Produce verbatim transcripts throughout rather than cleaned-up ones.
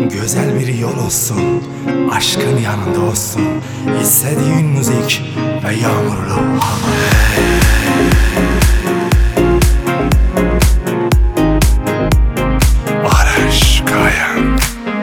Güzel bir yol olsun, aşkın yanında olsun, İstediğin müzik ve yağmurlu hava. Barış Kayan.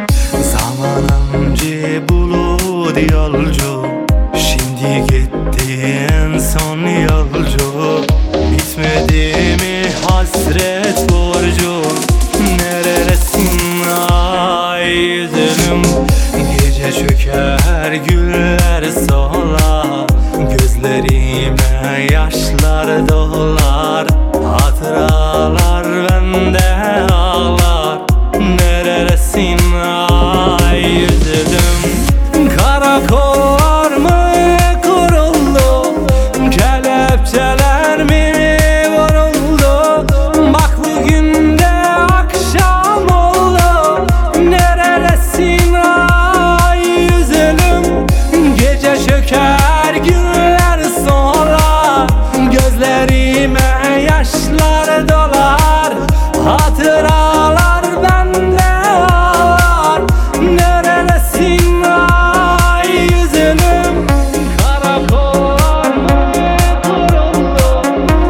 Zamanımcı bulut yolcu, şimdi gittiğin son yolcu. Bitmedi mi hasret borcu? Neredesin ay yüzüm? Gece çöker güller solar, gözlerime yaşlar dolar. Hatıralar bende ağlar. Neredesin ay yüzüm? Karakollar mı kuruldu? Kelepçeler mi vuruldu? Bak bugün de akşam oldu. Neredesin ay yüzüm? Gece çöker güller solar, gözlerime yaşlar dolar. Hatıralar bende ağlar. Neredesin ay yüzüm? Karakollar mı kuruldu?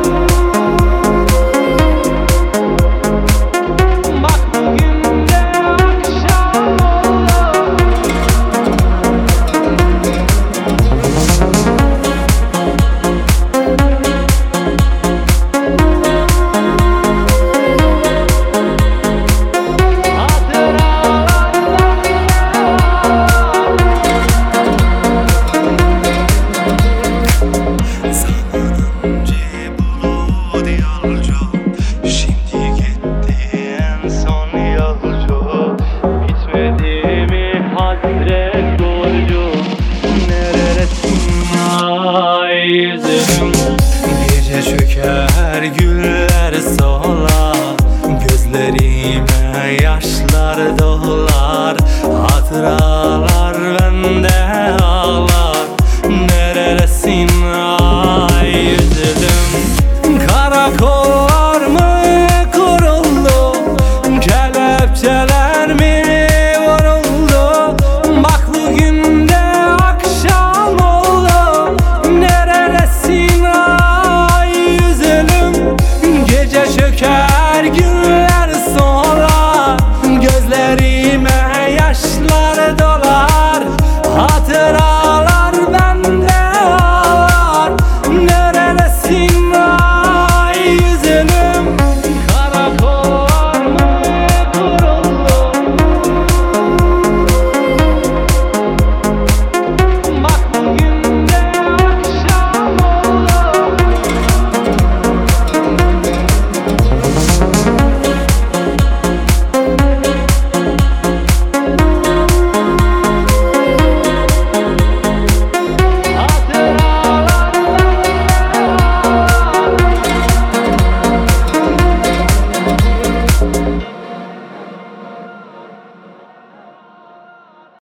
Bak bugün de akşam oldu. Yüzüm gece çöker güller solar, gözlerime yaşlar dolar.